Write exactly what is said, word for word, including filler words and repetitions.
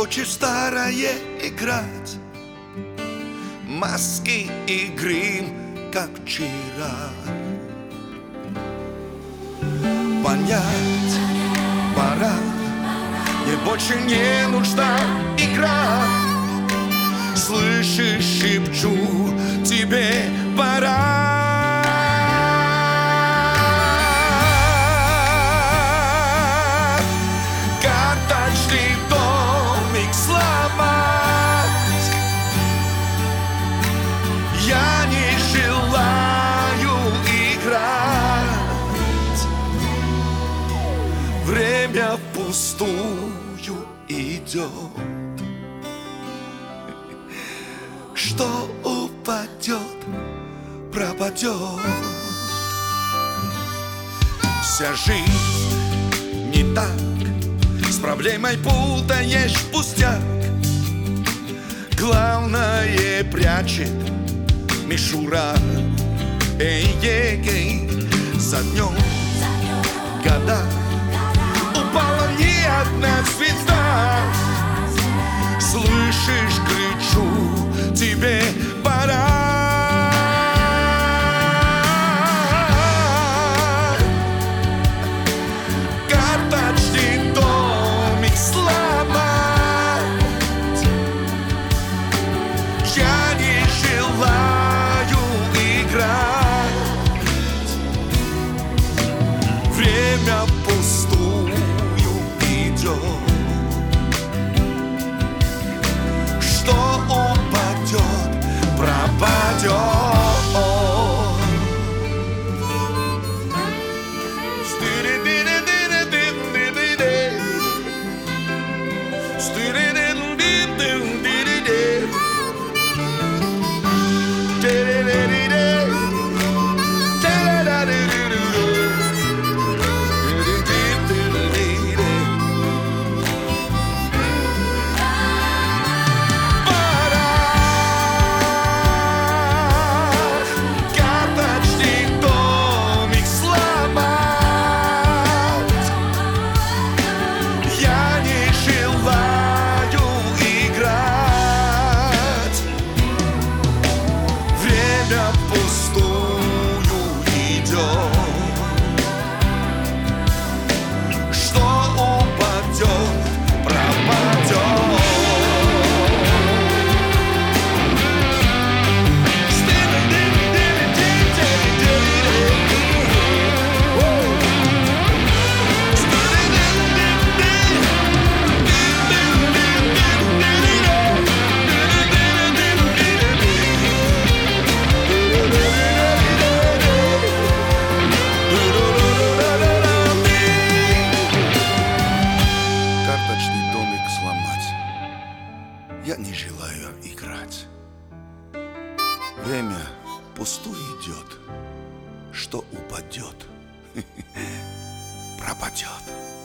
хочешь в старое играть, маски и грим, как вчера. Понять пора, мне больше не нужна игра. Слышишь, шепчу тебе пора. Карточный домик сломать я не желаю играть. Время впустую идет. Что упадет, пропадет. Вся жизнь не так, с проблемой путаешь пустяк. Главное прячет мишура. Эй, эй, эй, за днем, года упала не одна звезда. Слышишь, кричу тебе пора. Карточный домик сломать я не желаю играть. Время впустую идет. Что упадет, пропадет. Пустую идет. Что упадет, пропадет. Я не желаю играть. Время пустую идет. Что упадет, пропадет.